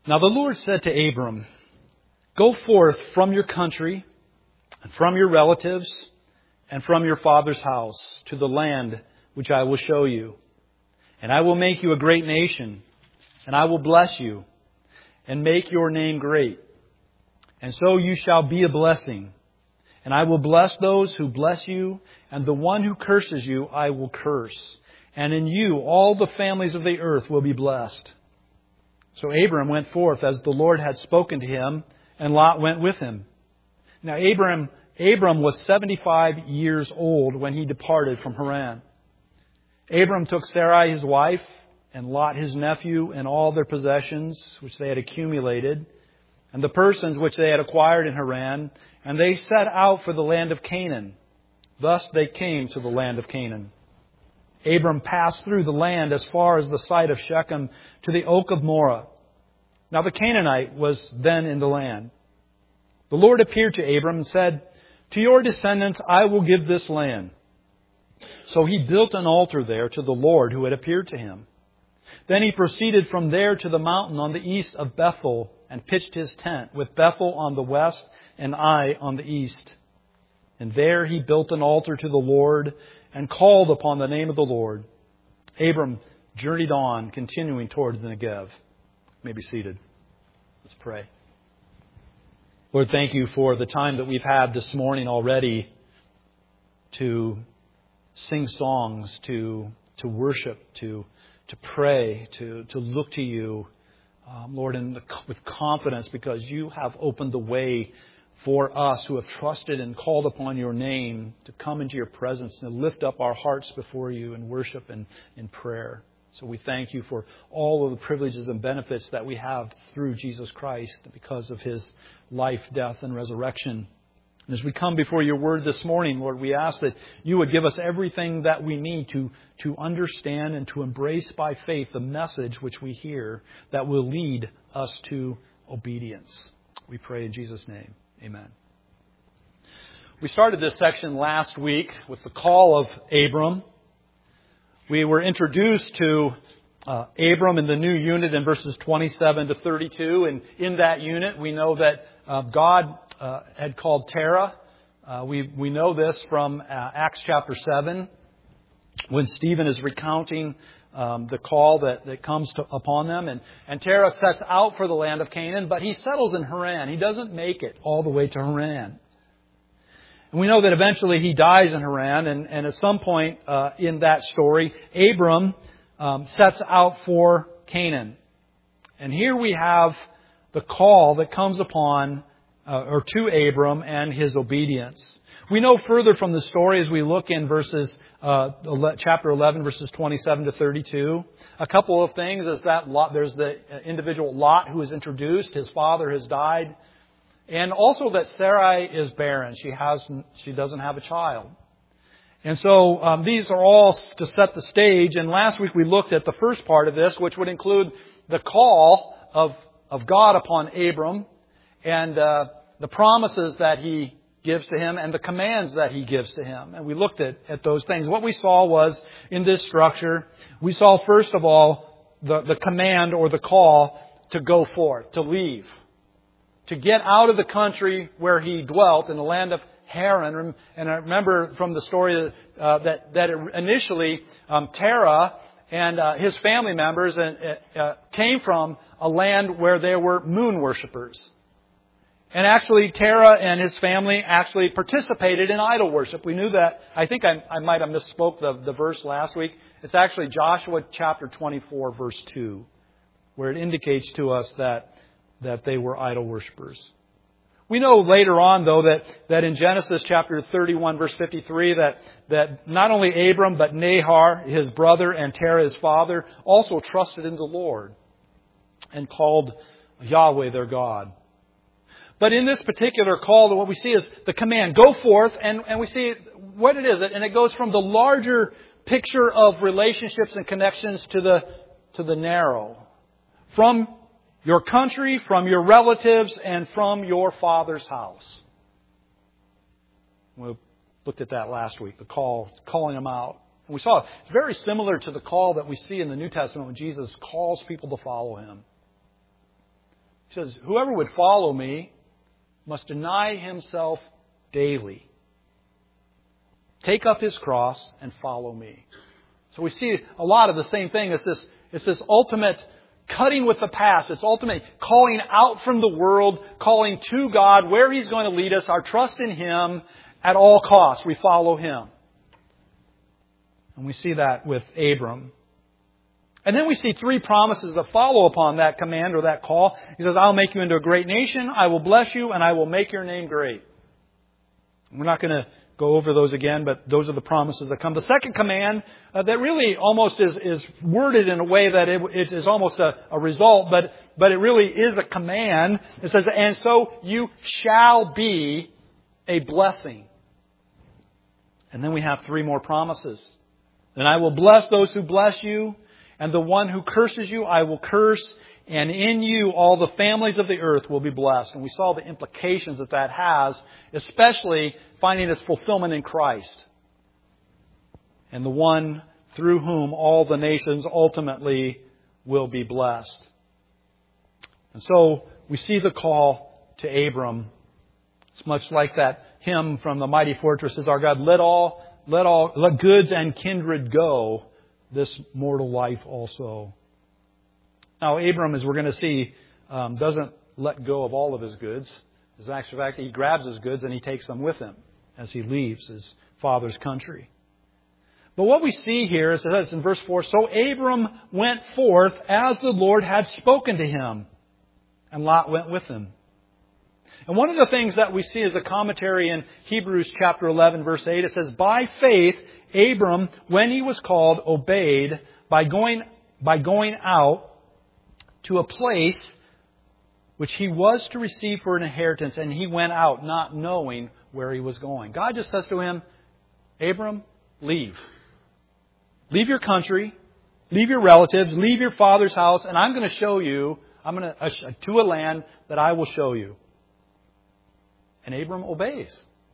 Now the Lord said to Abram, "Go forth from your country and from your relatives and from your father's house to the land which I will show you. And I will make you a great nation, and I will bless you and make your name great. And so you shall be a blessing. And I will bless those who bless you, and the one who curses you I will curse. And in you all the families of the earth will be blessed." So Abram went forth as the Lord had spoken to him, and Lot went with him. Now Abram was 75 years old when he departed from Haran. Abram took Sarai his wife, and Lot his nephew, and all their possessions which they had accumulated, and the persons which they had acquired in Haran, and they set out for the land of Canaan. Thus they came to the land of Canaan. Abram passed through the land as far as the site of Shechem to the oak of Moreh. Now the Canaanite was then in the land. The Lord appeared to Abram and said, "To your descendants I will give this land." So he built an altar there to the Lord who had appeared to him. Then he proceeded from there to the mountain on the east of Bethel and pitched his tent, with Bethel on the west and Ai on the east. And there he built an altar to the Lord and called upon the name of the Lord. Abram journeyed on, continuing toward the Negev. You may be seated. Let's pray. Lord, thank you for the time that we've had this morning already to sing songs, to worship, to pray, to look to you, Lord, with confidence, because you have opened the way for us who have trusted and called upon your name to come into your presence and lift up our hearts before you in worship and in prayer. So we thank you for all of the privileges and benefits that we have through Jesus Christ because of his life, death, and resurrection. And as we come before your word this morning, Lord, we ask that you would give us everything that we need to understand and to embrace by faith the message which we hear that will lead us to obedience. We pray in Jesus' name. Amen. We started this section last week with the call of Abram. We were introduced to Abram in the new unit in verses 27 to 32. And in that unit, we know that God had called Terah. We know this from Acts chapter 7, when Stephen is recounting the call that comes upon them. And Terah sets out for the land of Canaan, but he settles in Haran. He doesn't make it all the way to Haran. And we know that eventually he dies in Haran, and at some point in that story, Abram sets out for Canaan. And here we have the call that comes upon or to Abram and his obedience. We know further from the story as we look in chapter 11, verses 27 to 32. A couple of things is that there's the individual Lot who is introduced. His father has died. And also that Sarai is barren. She doesn't have a child. And so these are all to set the stage. And last week we looked at the first part of this, which would include the call of God upon Abram and the promises that he gives to him and the commands that he gives to him. And we looked at those things. What we saw was, in this structure, we saw first of all the command or the call to go forth, to leave, to get out of the country where he dwelt in the land of Haran. And I remember from the story that initially Terah and his family members came from a land where there were moon worshippers. And actually, Terah and his family actually participated in idol worship. We knew that. I think I might have misspoke the verse last week. It's actually Joshua chapter 24, verse 2, where it indicates to us that they were idol worshippers. We know later on, though, that in Genesis chapter 31, verse 53, that not only Abram, but Nahor, his brother, and Terah, his father, also trusted in the Lord and called Yahweh their God. But in this particular call, what we see is the command, go forth, and we see what it is. And it goes from the larger picture of relationships and connections to the narrow. From your country, from your relatives, and from your father's house. We looked at that last week, the call, calling them out. And we saw it's very similar to the call that we see in the New Testament when Jesus calls people to follow Him. He says, whoever would follow me must deny himself daily. Take up his cross and follow me. So we see a lot of the same thing. It's this ultimate cutting with the past. It's ultimate calling out from the world, calling to God where He's going to lead us, our trust in Him at all costs. We follow Him. And we see that with Abram. And then we see three promises that follow upon that command or that call. He says, I'll make you into a great nation, I will bless you, and I will make your name great. We're not going to go over those again, but those are the promises that come. The second command that really almost is worded in a way that it is almost a result, but it really is a command. It says, and so you shall be a blessing. And then we have three more promises. Then I will bless those who bless you, and the one who curses you I will curse, and in you all the families of the earth will be blessed. And we saw the implications that has, especially finding its fulfillment in Christ. And the one through whom all the nations ultimately will be blessed. And so we see the call to Abram. It's much like that hymn from the Mighty Fortresses, Our God, let goods and kindred go, this mortal life also. Now, Abram, as we're going to see, doesn't let go of all of his goods. As a matter of fact, he grabs his goods and he takes them with him as he leaves his father's country. But what we see here is, it says in verse 4, so Abram went forth as the Lord had spoken to him, and Lot went with him. And one of the things that we see as a commentary in Hebrews chapter 11, verse 8, it says, by faith, Abram, when he was called, obeyed by going out to a place which he was to receive for an inheritance, and he went out not knowing where he was going. God just says to him, Abram, leave. Leave your country, leave your relatives, leave your father's house, and I'm going to show you, to a land that I will show you. And Abram obeys.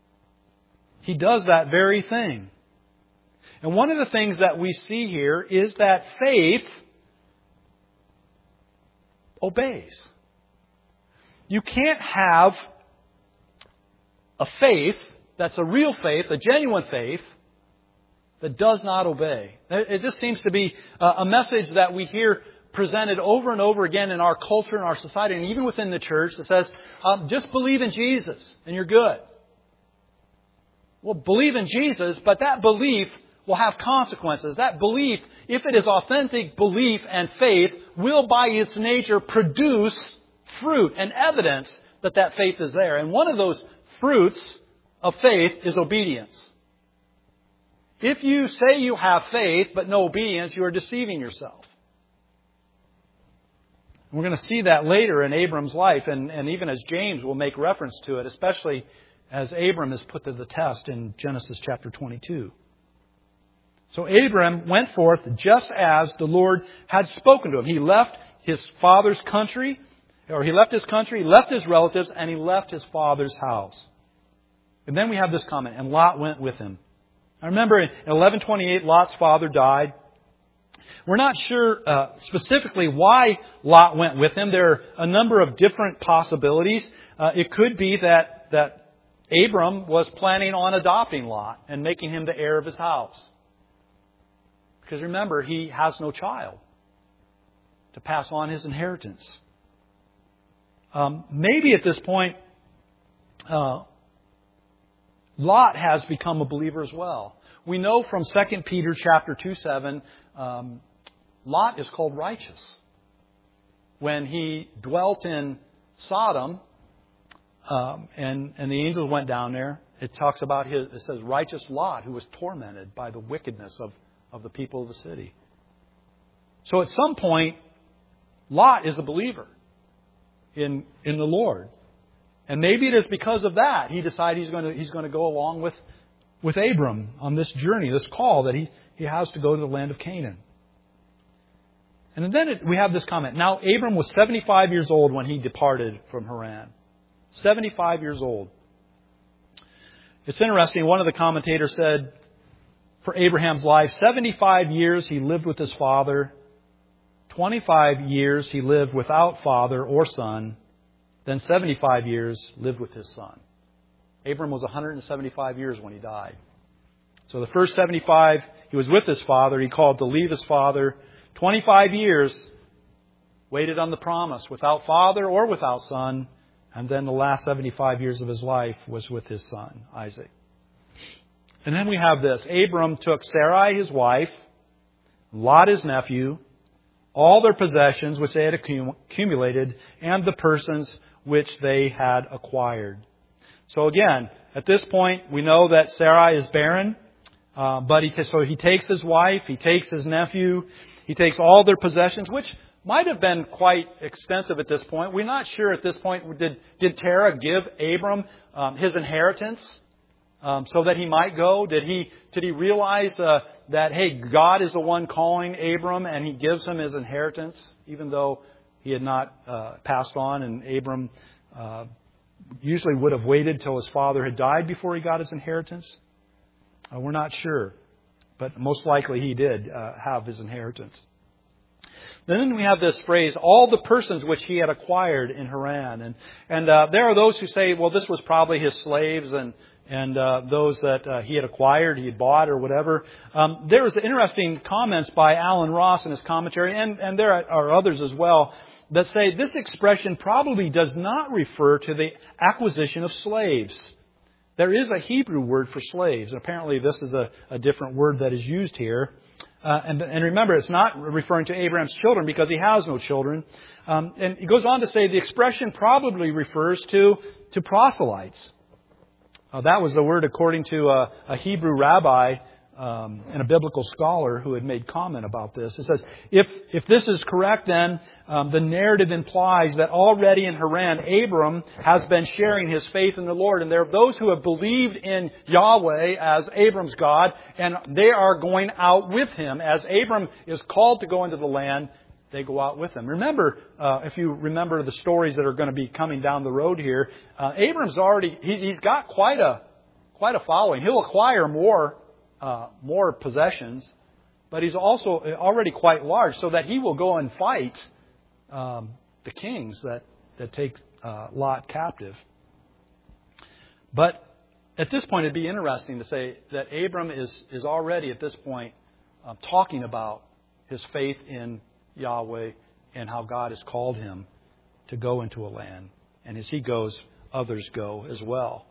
He does that very thing. And one of the things that we see here is that faith obeys. You can't have a faith that's a real faith, a genuine faith, that does not obey. It just seems to be a message that we hear presented over and over again in our culture and our society, and even within the church, that says, just believe in Jesus and you're good. Well, believe in Jesus, but that belief will have consequences. That belief, if it is authentic belief and faith, will by its nature produce fruit and evidence that that faith is there. And one of those fruits of faith is obedience. If you say you have faith but no obedience, you are deceiving yourself. We're going to see that later in Abram's life, and even as James will make reference to it, especially as Abram is put to the test in Genesis chapter 22. So Abram went forth just as the Lord had spoken to him. He left his father's country, or he left his country, he left his relatives, and he left his father's house. And then we have this comment, and Lot went with him. I remember in 1128, Lot's father died. We're not sure specifically why Lot went with him. There are a number of different possibilities. It could be that Abram was planning on adopting Lot and making him the heir of his house. Because remember, he has no child to pass on his inheritance. Maybe at this point, Lot has become a believer as well. We know from 2 Peter chapter 2:7, Lot is called righteous. When he dwelt in Sodom, and the angels went down there, it talks about it says righteous Lot, who was tormented by the wickedness of the people of the city. So at some point, Lot is a believer in the Lord. And maybe it is because of that he decided he's going to go along with Abram on this journey, this call that he has to go to the land of Canaan. And then we have this comment. Now Abram was 75 years old when he departed from Haran. 75 years old. It's interesting. One of the commentators said, for Abraham's life, 75 years he lived with his father. 25 years he lived without father or son. then 75 years lived with his son. Abram was 175 years when he died. So the first 75, he was with his father. He called to leave his father. 25 years, waited on the promise without father or without son. And then the last 75 years of his life was with his son, Isaac. And then we have this. Abram took Sarai, his wife, Lot, his nephew, all their possessions which they had accumulated, and the persons which they had acquired. So again, at this point, we know that Sarai is barren. But he takes his wife, he takes his nephew, he takes all their possessions, which might have been quite extensive at this point. We're not sure at this point, did Terah give Abram his inheritance so that he might go? Did he realize that, hey, God is the one calling Abram and he gives him his inheritance, even though he had not passed on, and Abram usually would have waited till his father had died before he got his inheritance? We're not sure, but most likely he did have his inheritance. Then we have this phrase, all the persons which he had acquired in Haran. And there are those who say, well, this was probably his slaves and those that he had acquired, he had bought or whatever. There's interesting comments by Alan Ross in his commentary, and there are others as well, that say this expression probably does not refer to the acquisition of slaves. There is a Hebrew word for slaves. Apparently this is a different word that is used here. And remember, it's not referring to Abraham's children because he has no children. And he goes on to say the expression probably refers to proselytes. That was the word according to a Hebrew rabbi and a biblical scholar who had made comment about this. It says, if this is correct, then the narrative implies that already in Haran, Abram has been sharing his faith in the Lord. And there are those who have believed in Yahweh as Abram's God, and they are going out with him. As Abram is called to go into the land, they go out with him. Remember, if you remember the stories that are going to be coming down the road here, Abram's already, he's got quite a following. He'll acquire more possessions, but he's also already quite large, so that he will go and fight the kings that take Lot captive. But at this point, it'd be interesting to say that Abram is already at this point talking about his faith in Yahweh and how God has called him to go into a land. And as he goes, others go as well.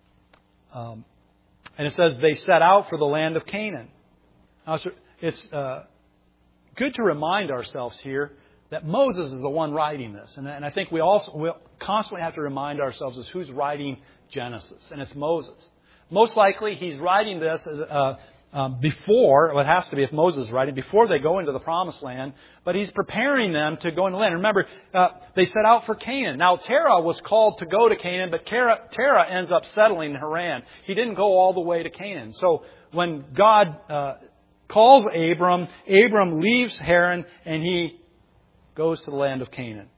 And it says they set out for the land of Canaan. Now, it's good to remind ourselves here that Moses is the one writing this. And I think we constantly have to remind ourselves is who's writing Genesis. And it's Moses. Most likely he's writing this before, well, it has to be if Moses is writing, before they go into the promised land. But he's preparing them to go into the land. Remember, they set out for Canaan. Now, Terah was called to go to Canaan, but Terah ends up settling in Haran. He didn't go all the way to Canaan. So when God calls Abram leaves Haran and he goes to the land of Canaan.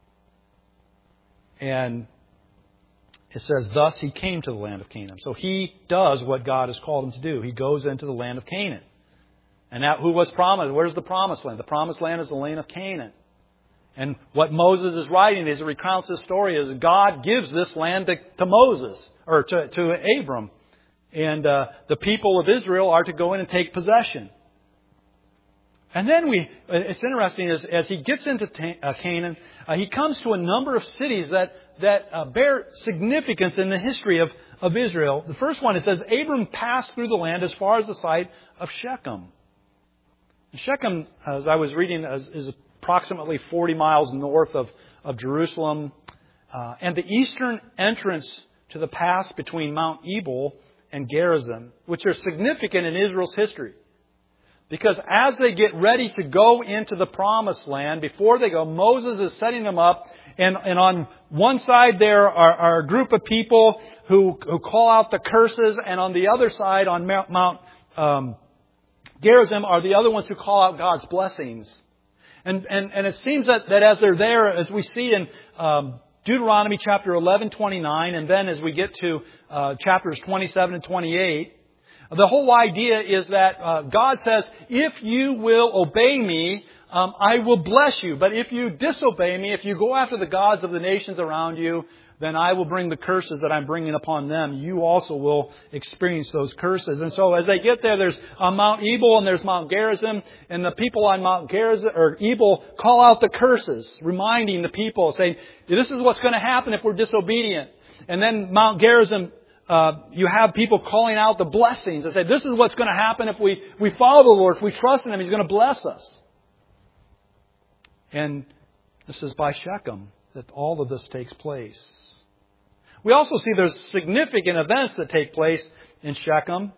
And it says, thus he came to the land of Canaan. So he does what God has called him to do. He goes into the land of Canaan. And that who was promised? Where's the promised land? The promised land is the land of Canaan. And what Moses is writing as he recounts this story is God gives this land to Moses, or to Abram. And the people of Israel are to go in and take possession. And then it's interesting, as he gets into Canaan, he comes to a number of cities that bear significance in the history of Israel. The first one, it says, Abram passed through the land as far as the site of Shechem. Shechem, as I was reading, is approximately 40 miles north of Jerusalem. And the eastern entrance to the pass between Mount Ebal and Gerizim, which are significant in Israel's history. Because as they get ready to go into the promised land, before they go, Moses is setting them up. And on one side there are a group of people who call out the curses. And on the other side, on Mount Gerizim, are the other ones who call out God's blessings. And it seems that as they're there, as we see in Deuteronomy chapter 11:29, and then as we get to chapters 27 and 28, The whole idea is that God says, if you will obey me, I will bless you. But if you disobey me, if you go after the gods of the nations around you, then I will bring the curses that I'm bringing upon them. You also will experience those curses. And so as they get there, there's Mount Ebal and there's Mount Gerizim. And the people on Mount Gerizim, or Ebal, call out the curses, reminding the people, saying, this is what's going to happen if we're disobedient. And then Mount Gerizim, you have people calling out the blessings and say, this is what's going to happen if we follow the Lord, if we trust in Him, He's going to bless us. And this is by Shechem that all of this takes place. We also see there's significant events that take place in Shechem.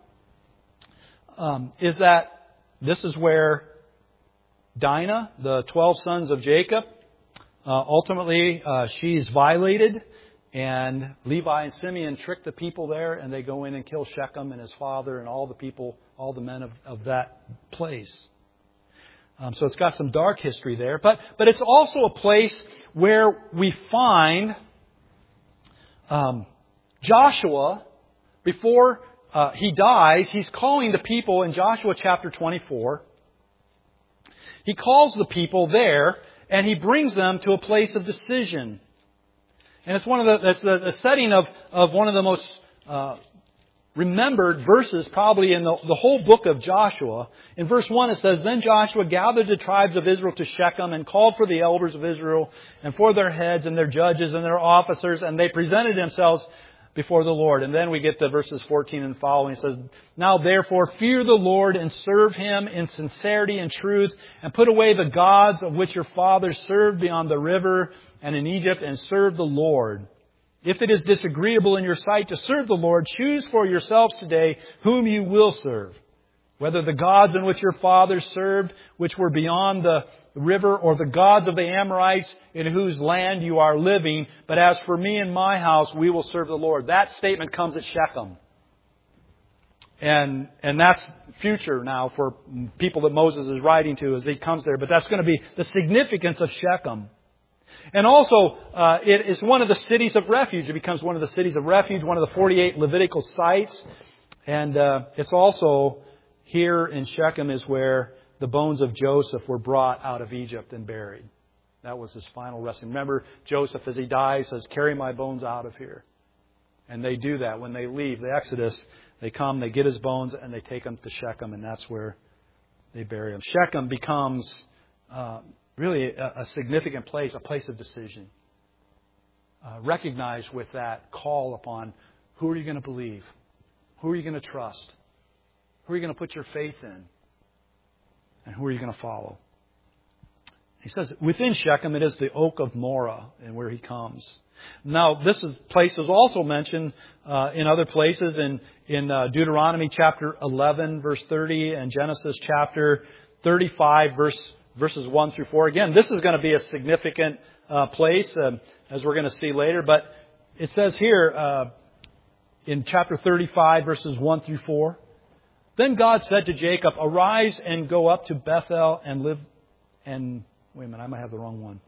Is that this is where Dinah, the 12 sons of Jacob, ultimately she's violated. And Levi and Simeon trick the people there, and they go in and kill Shechem and his father and all the people, all the men of that place. So it's got some dark history there. But it's also a place where we find Joshua, before he dies, he's calling the people in Joshua chapter 24. He calls the people there, and he brings them to a place of decision. And it's that's the setting of one of the most remembered verses probably in the whole book of Joshua. In verse 1 it says, Then Joshua gathered the tribes of Israel to Shechem and called for the elders of Israel and for their heads and their judges and their officers, and they presented themselves before the Lord. And then we get to verses 14 and following. It says, Now therefore fear the Lord and serve Him in sincerity and truth, and put away the gods of which your fathers served beyond the river and in Egypt, and serve the Lord. If it is disagreeable in your sight to serve the Lord, choose for yourselves today whom you will serve, whether the gods in which your fathers served, which were beyond the river, or the gods of the Amorites in whose land you are living. But as for me and my house, we will serve the Lord. That statement comes at Shechem. And that's future now for people that Moses is writing to as he comes there. But that's going to be the significance of Shechem. And also, it is one of the cities of refuge. It becomes one of the cities of refuge, one of the 48 Levitical sites. And it's also here in Shechem is where the bones of Joseph were brought out of Egypt and buried. That was his final resting. Remember, Joseph, as he dies, says, carry my bones out of here. And they do that. When they leave the Exodus, they come, they get his bones, and they take them to Shechem, and that's where they bury him. Shechem becomes really a significant place, a place of decision. Recognized with that call upon who are you going to believe? Who are you going to trust? Who are you going to put your faith in? And who are you going to follow? He says, within Shechem, it is the oak of Moreh, and where he comes. Now, this place is also mentioned in other places in Deuteronomy chapter 11, verse 30, and Genesis chapter 35, verses 1 through 4. Again, this is going to be a significant place, as we're going to see later. But it says here in chapter 35, verses 1 through 4, Then God said to Jacob, Arise and go up to Bethel and live. And wait a minute, I might have the wrong one.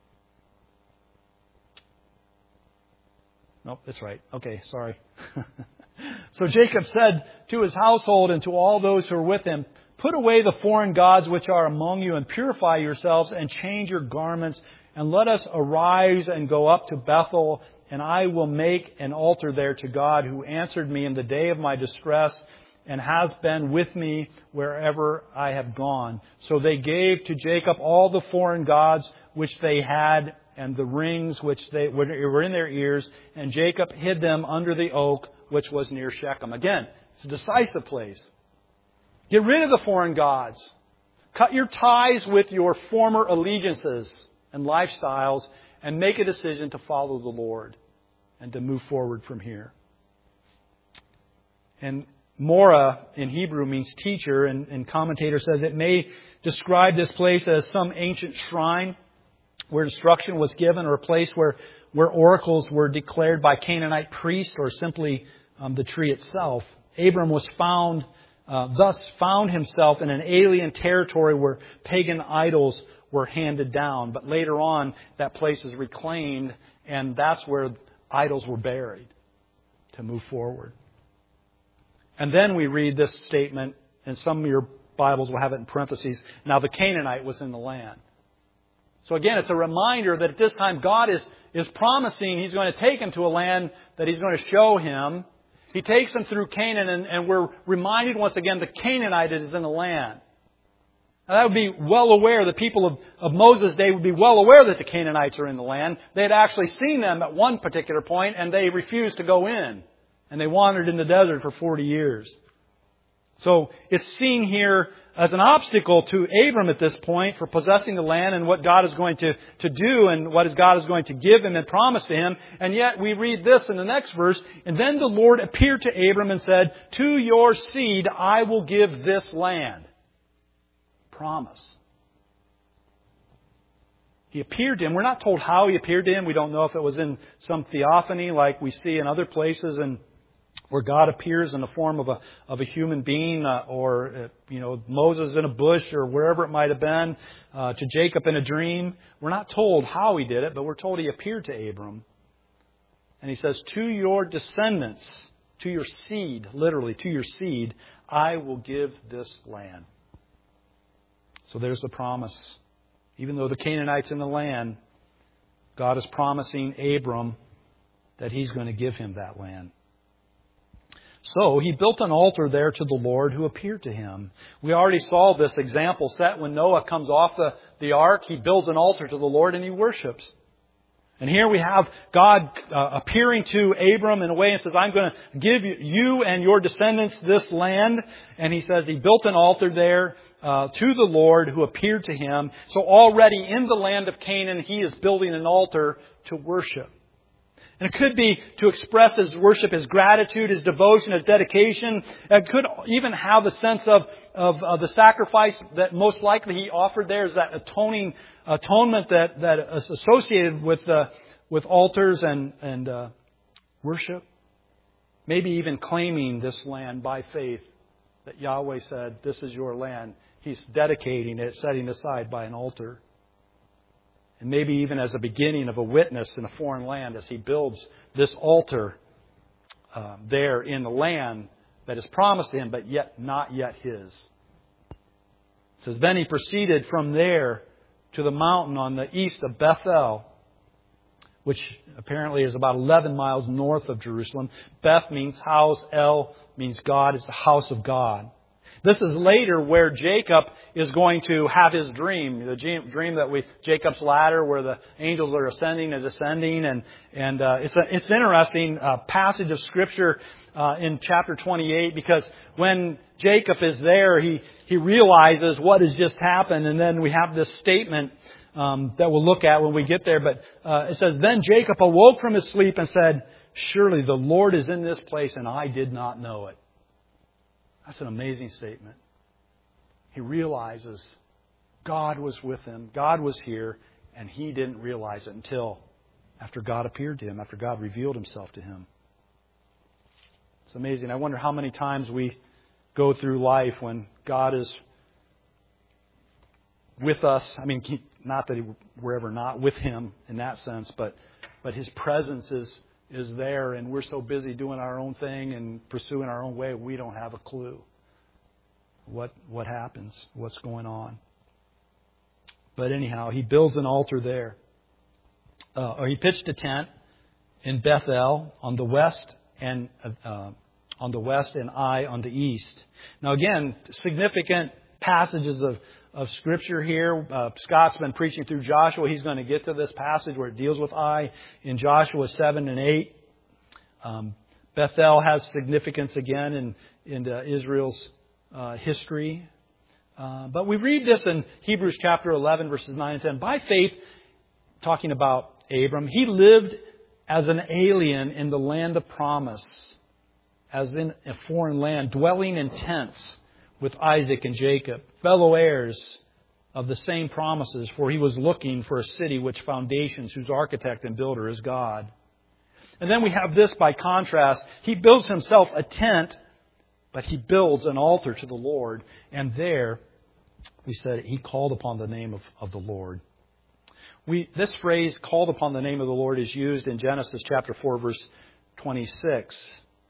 Nope, that's right. Okay, sorry. So Jacob said to his household and to all those who are with him, Put away the foreign gods which are among you, and purify yourselves, and change your garments, and let us arise and go up to Bethel, and I will make an altar there to God, who answered me in the day of my distress, and has been with me wherever I have gone. So they gave to Jacob all the foreign gods which they had, and the rings which they were in their ears, and Jacob hid them under the oak which was near Shechem. Again, it's a decisive place. Get rid of the foreign gods. Cut your ties with your former allegiances and lifestyles, and make a decision to follow the Lord and to move forward from here. And Moreh in Hebrew means teacher, and commentator says it may describe this place as some ancient shrine where instruction was given, or a place where oracles were declared by Canaanite priests, or simply the tree itself. Abram was thus found himself in an alien territory where pagan idols were handed down. But later on, that place is reclaimed, and that's where idols were buried to move forward. And then we read this statement, and some of your Bibles will have it in parentheses. Now the Canaanite was in the land. So again, it's a reminder that at this time God is promising He's going to take him to a land that He's going to show him. He takes him through Canaan, and we're reminded once again the Canaanite is in the land. Now that would be well aware, the people of Moses' day would be well aware that the Canaanites are in the land. They had actually seen them at one particular point, and they refused to go in. And they wandered in the desert for 40 years. So it's seen here as an obstacle to Abram at this point for possessing the land and what God is going to do and what God is going to give him and promise to him. And yet we read this in the next verse. And then the Lord appeared to Abram and said, to your seed I will give this land. Promise. He appeared to him. We're not told how He appeared to him. We don't know if it was in some theophany like we see in other places and where God appears in the form of a human being, or Moses in a bush, or wherever it might have been, to Jacob in a dream. We're not told how He did it, but we're told He appeared to Abram. And He says, to your descendants, to your seed, literally, to your seed, I will give this land. So there's the promise. Even though the Canaanites in the land, God is promising Abram that He's going to give him that land. So he built an altar there to the Lord who appeared to him. We already saw this example set when Noah comes off the ark. He builds an altar to the Lord and he worships. And here we have God appearing to Abram in a way and says, I'm going to give you and your descendants this land. And he says he built an altar there to the Lord who appeared to him. So already in the land of Canaan, he is building an altar to worship. And it could be to express his worship, his gratitude, his devotion, his dedication. It could even have the sense of the sacrifice that most likely he offered there is that atonement that is associated with altars and worship. Maybe even claiming this land by faith that Yahweh said, this is your land. He's dedicating it, setting aside by an altar. And maybe even as a beginning of a witness in a foreign land as he builds this altar there in the land that is promised to him, but yet not yet his. It says, then he proceeded from there to the mountain on the east of Bethel, which apparently is about 11 miles north of Jerusalem. Beth means house. El means God. It's the house of God. This is later where Jacob is going to have his dream. The dream that Jacob's ladder, where the angels are ascending and descending. And it's interesting passage of Scripture in chapter 28, because when Jacob is there, he realizes what has just happened. And then we have this statement that we'll look at when we get there. But it says, then Jacob awoke from his sleep and said, surely the Lord is in this place and I did not know it. That's an amazing statement. He realizes God was with him, God was here, and he didn't realize it until after God appeared to him, after God revealed Himself to him. It's amazing. I wonder how many times we go through life when God is with us. I mean, not that we're ever not with Him in that sense, but His presence is there, and we're so busy doing our own thing and pursuing our own way, we don't have a clue what happens, what's going on. But anyhow, he builds an altar there. Or he pitched a tent in Bethel on the west and Ai on the east. Now again, significant passages of Scripture here. Scott's been preaching through Joshua. He's going to get to this passage where it deals with Ai in Joshua 7 and 8. Bethel has significance again in Israel's history. But we read this in Hebrews chapter 11, verses 9 and 10. By faith, talking about Abram, he lived as an alien in the land of promise, as in a foreign land, dwelling in tents with Isaac and Jacob, fellow heirs of the same promises, for he was looking for a city which foundations, whose architect and builder is God. And then we have this by contrast. He builds himself a tent, but he builds an altar to the Lord. And there, we said, he called upon the name of the Lord. This phrase, called upon the name of the Lord, is used in Genesis chapter 4, verse 26.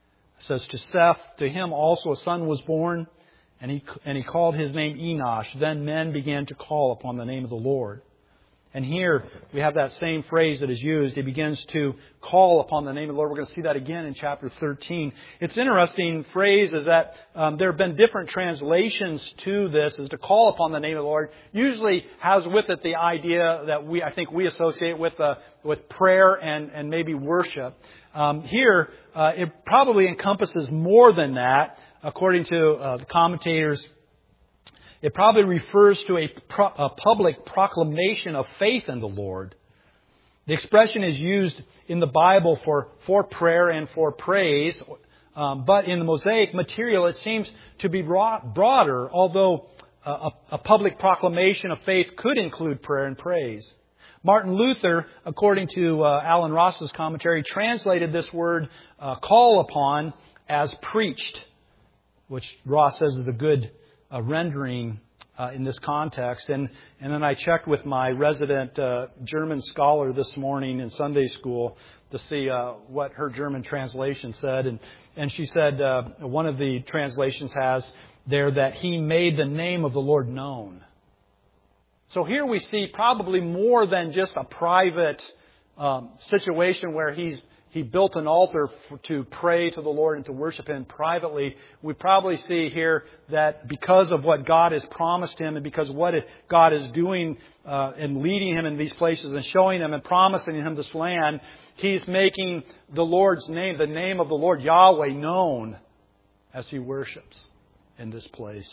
It says, to Seth, to him also a son was born, and he called his name Enosh. Then men began to call upon the name of the Lord. And here we have that same phrase that is used. He begins to call upon the name of the Lord. We're going to see that again in chapter 13. It's an interesting phrase is that there have been different translations to this, is to call upon the name of the Lord. Usually has with it the idea that I think we associate with prayer and maybe worship. Here, it probably encompasses more than that, according to the commentators. It probably refers to a public proclamation of faith in the Lord. The expression is used in the Bible for prayer and for praise, but in the Mosaic material it seems to be broader, although a public proclamation of faith could include prayer and praise. Martin Luther, according to Alan Ross's commentary, translated this word call upon as preached, which Ross says is a good rendering in this context. And then I checked with my resident German scholar this morning in Sunday school to see what her German translation said. And she said one of the translations has there that he made the name of the Lord known. So here we see probably more than just a private situation where he built an altar to pray to the Lord and to worship Him privately. We probably see here that because of what God has promised him and because of what God is doing and leading him in these places and showing him and promising him this land, he's making the Lord's name, the name of the Lord Yahweh, known as he worships in this place.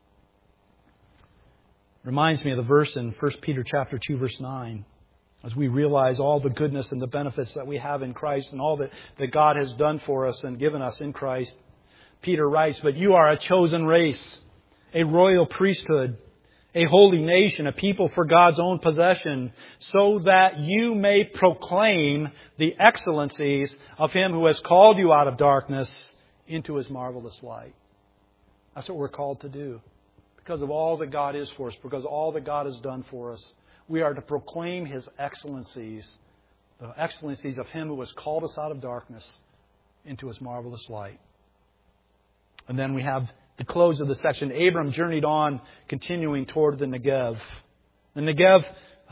Reminds me of the verse in 1 Peter chapter 2, verse 9. As we realize all the goodness and the benefits that we have in Christ and all that God has done for us and given us in Christ. Peter writes, but you are a chosen race, a royal priesthood, a holy nation, a people for God's own possession, so that you may proclaim the excellencies of Him who has called you out of darkness into His marvelous light. That's what we're called to do. Because of all that God is for us, because of all that God has done for us. We are to proclaim His excellencies, the excellencies of Him who has called us out of darkness into His marvelous light. And then we have the close of the section. Abram journeyed on, continuing toward the Negev. The Negev,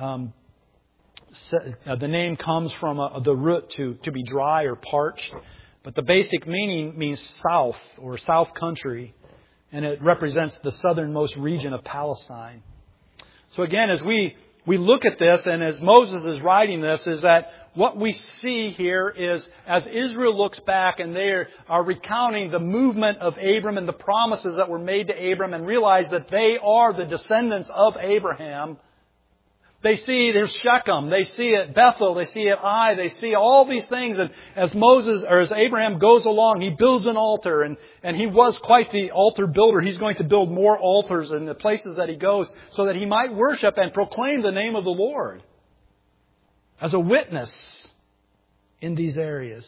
the name comes from the root to be dry or parched. But the basic meaning means south or south country. And it represents the southernmost region of Palestine. So again, as we look at this, and as Moses is writing this, is that what we see here is as Israel looks back and they are recounting the movement of Abram and the promises that were made to Abram and realize that they are the descendants of Abraham. They see there's Shechem, they see it Bethel, they see it Ai, they see all these things. And as Abraham goes along, he builds an altar, and he was quite the altar builder. He's going to build more altars in the places that he goes so that he might worship and proclaim the name of the Lord as a witness in these areas.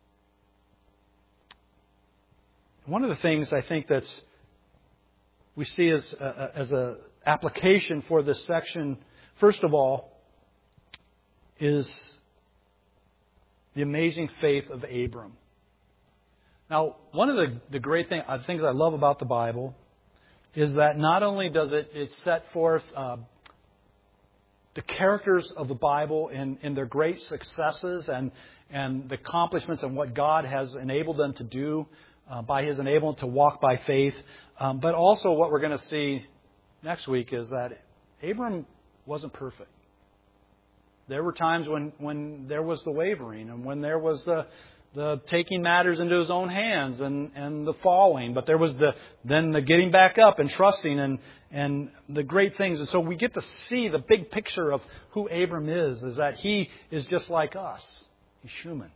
One of the things I think that's we see as an application for this section, first of all, is the amazing faith of Abram. Now, one of the great things I love about the Bible is that not only does it set forth the characters of the Bible in their great successes and the accomplishments and what God has enabled them to do by His enablement to walk by faith, but also what we're going to see next week is that Abram wasn't perfect. There were times when there was the wavering and when there was the taking matters into his own hands and the falling. But there was then the getting back up and trusting and the great things. And so we get to see the big picture of who Abram is that he is just like us. He's human.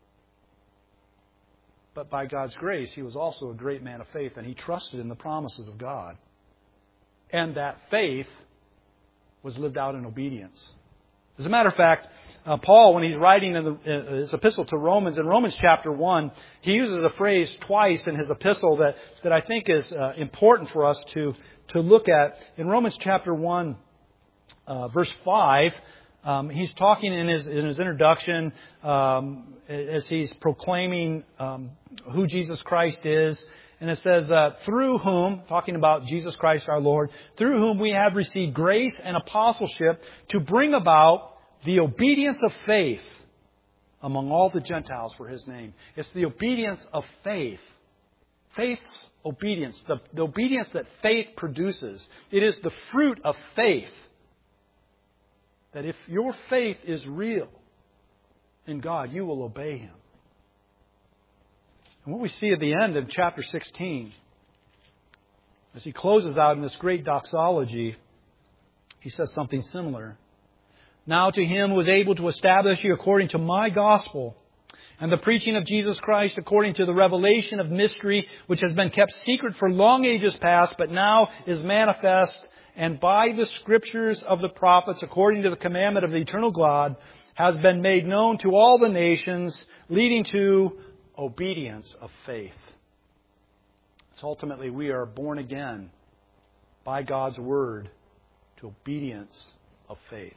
But by God's grace, he was also a great man of faith, and he trusted in the promises of God. And that faith was lived out in obedience. As a matter of fact, Paul, when he's writing in his epistle to Romans, in Romans chapter 1, he uses a phrase twice in his epistle that I think is important for us to look at. In Romans chapter 1, verse 5, He's talking in his introduction as he's proclaiming who Jesus Christ is. And it says, through whom, talking about Jesus Christ our Lord, through whom we have received grace and apostleship to bring about the obedience of faith among all the Gentiles for His name. It's the obedience of faith. Faith's obedience. The obedience that faith produces. It is the fruit of faith. That if your faith is real in God, you will obey Him. And what we see at the end of chapter 16, as he closes out in this great doxology, he says something similar. Now to Him who is able to establish you according to my gospel and the preaching of Jesus Christ according to the revelation of mystery which has been kept secret for long ages past, but now is manifest, and by the scriptures of the prophets according to the commandment of the eternal God has been made known to all the nations, leading to obedience of faith. So ultimately we are born again by God's Word to obedience of faith.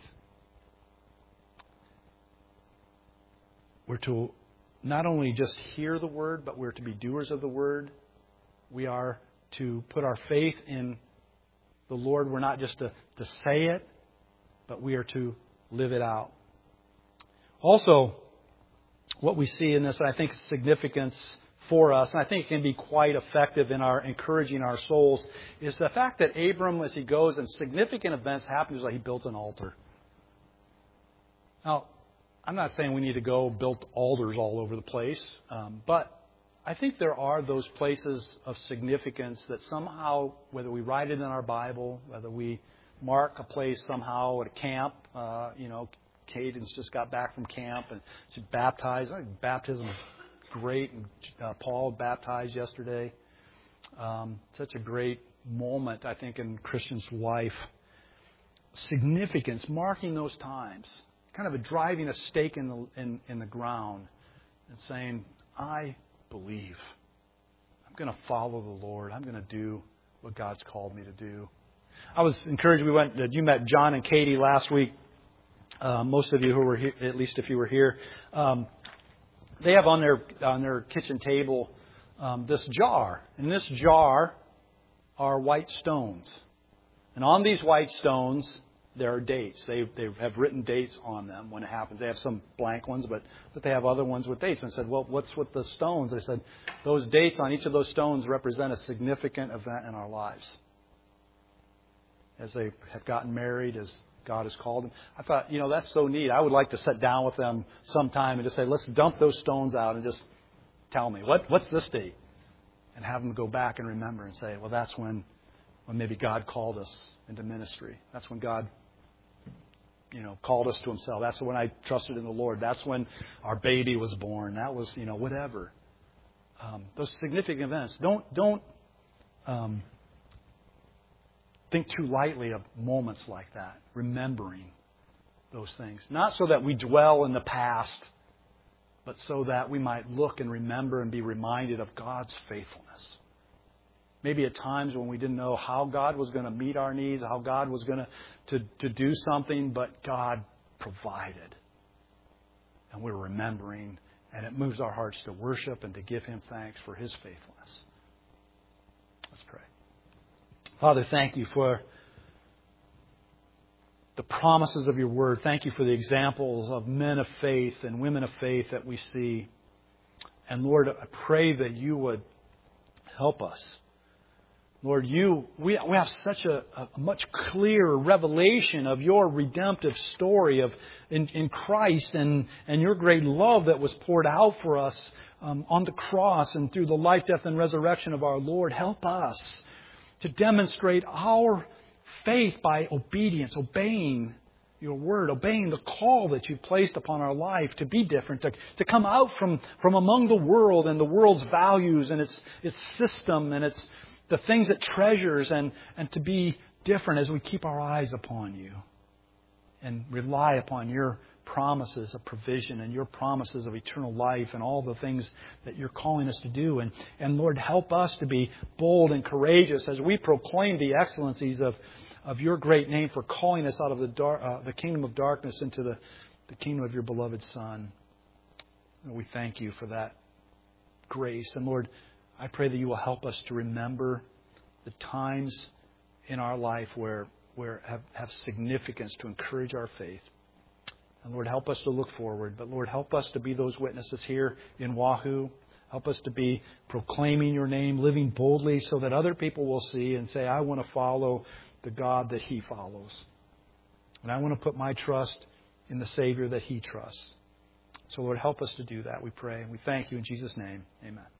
We're to not only just hear the Word, but we're to be doers of the Word. We are to put our faith in the Lord. We're not just to say it, but we are to live it out. Also, what we see in this, I think, significance for us, and I think it can be quite effective in our encouraging our souls, is the fact that Abram, as he goes and significant events happen, is like he builds an altar. Now, I'm not saying we need to go build altars all over the place, but I think there are those places of significance that somehow, whether we write it in our Bible, whether we mark a place somehow at a camp, Caden's just got back from camp and she's baptized. I think baptism is great. And Paul baptized yesterday. Such a great moment, I think, in Christian's life. Significance, marking those times, kind of driving a stake in the ground and saying, I believe. I'm going to follow the Lord. I'm going to do what God's called me to do. I was encouraged. You met John and Katie last week. Most of you who were here, at least if you were here, they have on their kitchen table this jar. In this jar are white stones. And on these white stones, there are dates. They have written dates on them when it happens. They have some blank ones, but they have other ones with dates. And I said, well, what's with the stones? They said, those dates on each of those stones represent a significant event in our lives. As they have gotten married, as God has called them. I thought, that's so neat. I would like to sit down with them sometime and just say, let's dump those stones out and just tell me, what's this date? And have them go back and remember and say, well, that's when maybe God called us into ministry. That's when God, called us to Himself. That's when I trusted in the Lord. That's when our baby was born. That was, whatever. Those significant events. Don't think too lightly of moments like that, remembering those things. Not so that we dwell in the past, but so that we might look and remember and be reminded of God's faithfulness. Maybe at times when we didn't know how God was going to meet our needs, how God was going to do something, but God provided. And we're remembering, and it moves our hearts to worship and to give Him thanks for His faithfulness. Let's pray. Father, thank You for the promises of Your Word. Thank You for the examples of men of faith and women of faith that we see. And Lord, I pray that You would help us. Lord, we have such a much clearer revelation of Your redemptive story in Christ and Your great love that was poured out for us on the cross and through the life, death, and resurrection of our Lord. Help us to demonstrate our faith by obedience, obeying Your Word, obeying the call that You've placed upon our life to be different, to come out from among the world and the world's values and its system and its the things it treasures, and to be different as we keep our eyes upon You and rely upon Your promises of provision and Your promises of eternal life and all the things that You're calling us to do. And Lord, help us to be bold and courageous as we proclaim the excellencies of your great name, for calling us out of the kingdom of darkness into the kingdom of your beloved Son. And we thank you for that grace. And Lord, I pray that you will help us to remember the times in our life where have significance to encourage our faith. And Lord, help us to look forward. But Lord, help us to be those witnesses here in Wahoo. Help us to be proclaiming your name, living boldly so that other people will see and say, I want to follow the God that he follows. And I want to put my trust in the Savior that he trusts. So Lord, help us to do that, we pray. And we thank you in Jesus' name. Amen.